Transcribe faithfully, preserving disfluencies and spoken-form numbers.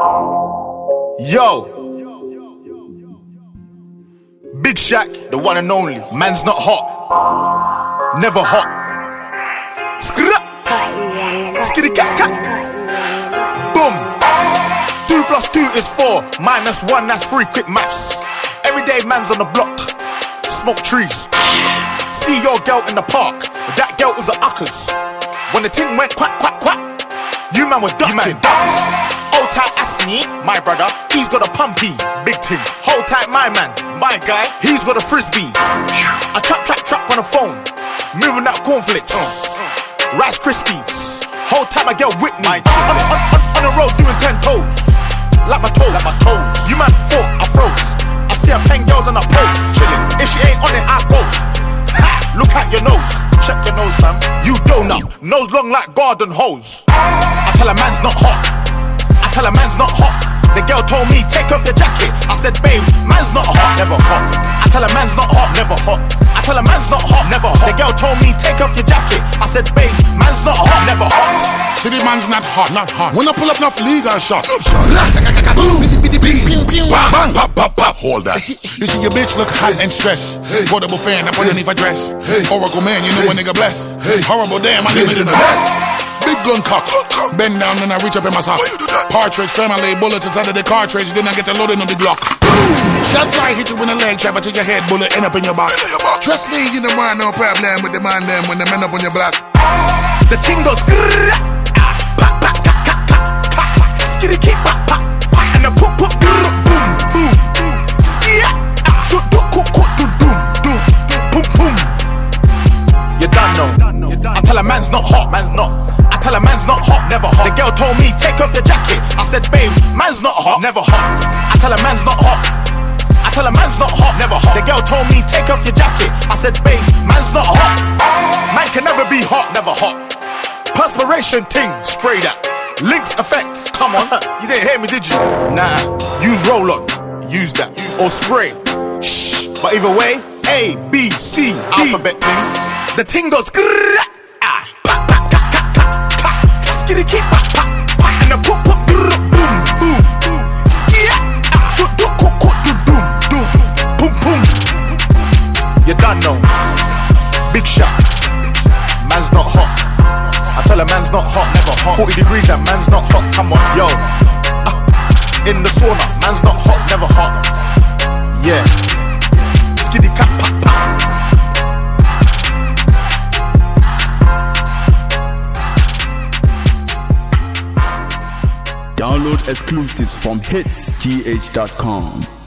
Yo, Big Shaq, the one and only. Man's not hot, never hot. Skra, skitty cat cat. Boom. Two plus two is four, minus one, that's three. Quick maths. Everyday man's on the block, smoke trees. See your girl in the park, but that girl was a uckers. When the ting went quack quack quack, you man were ducking. Hold tight Asni, my brother, he's got a pumpy, big ting. Hold tight my man, my guy, he's got a frisbee. I trap trap trap on the phone, moving that cornflakes, Rice Krispies. Hold tight my girl with me, on, on, on, on the road doing ten toes, like my toes, like my toes. You man thought I froze, I see a pen girl on a pose, chilling. If she ain't on it, I ghost. Ha, look at your nose, check your nose fam. You donut, nose long like garden hose. I tell a man's not hot, I tell a man's not hot. The girl told me, take off your jacket. I said, babe, man's not hot, never hot. I tell a man's not hot, never hot. I tell a man's not hot, never hot. The girl told me, take off your jacket. I said, babe, man's not hot, never hot. City man's not hot, not hot. When I pull up, enough legal shot. Bang, pop, pop, pop. Hold that. You see your bitch look hot and stressed. Portable fan up underneath her dress. Oracle man, you know a nigga blessed. Horrible damn, I live it in the best. Big gun cock, bend down and I reach up in my sock. Partridge, family, bullets inside of the cartridge. Then I get the loading on the Glock. Shot fly hit you in the leg, trap it to your head, bullet end up in your back. Trust me, you don't want no problem with the man them when they men up on your block. The ting goes grrrr, ah, pop, pop, ka, ka, ka, ka, ka. Skitty kick, pop, pop, pop, and the pop, pop, grrrr, boom, boom, boom. Skia, ah, do, do, do, do, do, do, boom, boom. You done know. I tell a man's not hot, man's not. I tell a man's not hot, never hot. The girl told me, take off your jacket. I said, babe, man's not hot, never hot. I tell a man's not hot. I tell a man's not hot, never hot. The girl told me, take off your jacket. I said, babe, man's not hot. Man can never be hot, never hot. Perspiration ting, spray that. Lynx effect, come on. You didn't hear me, did you? Nah, use roll on, use that. Or spray, shh. But either way, A, B, C, D. Alphabet ting. The ting goes grrrr, ah, pop, pop, ka, ka, ka, ka. Skitty kick, pop, pop, pop, and the pop, pop, grrrr, boom, boom, boom. Skia, ah, do, do, do, do, do, do, boom, boom. You done know. Big Shaq, man's not hot. I tell a man's not hot, never hot. Forty degrees and man's not hot. Come on, yo. Uh, in the sauna, man's not hot, never hot. Yeah. Skitty cat, pop, pop. Download exclusives from hits g h dot com.